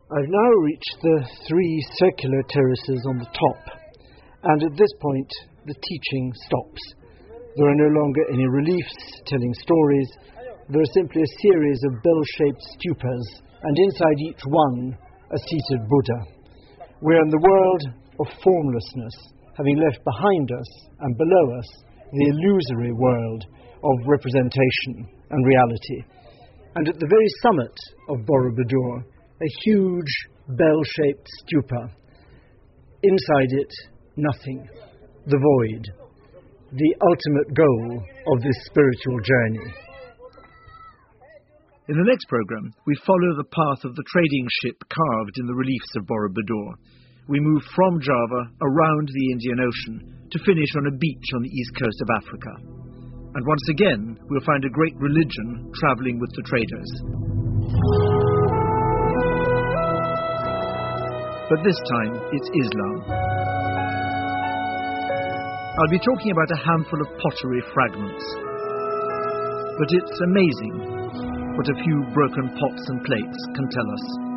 I've now reached the 3 circular terraces on the top, and at this point the teaching stops. There are no longer any reliefs telling stories. There are simply a series of bell-shaped stupas, and inside each one a seated Buddha. We are in the world of formlessness, having left behind us and below us the illusory world of representation and reality. And at the very summit of Borobudur, a huge bell-shaped stupa. Inside it, nothing, the void, the ultimate goal of this spiritual journey. In the next program, we follow the path of the trading ship carved in the reliefs of Borobudur. We move from Java around the Indian Ocean to finish on a beach on the east coast of Africa. And once again, we'll find a great religion traveling with the traders. But this time, it's Islam. I'll be talking about a handful of pottery fragments. But it's amazing what a few broken pots and plates can tell us.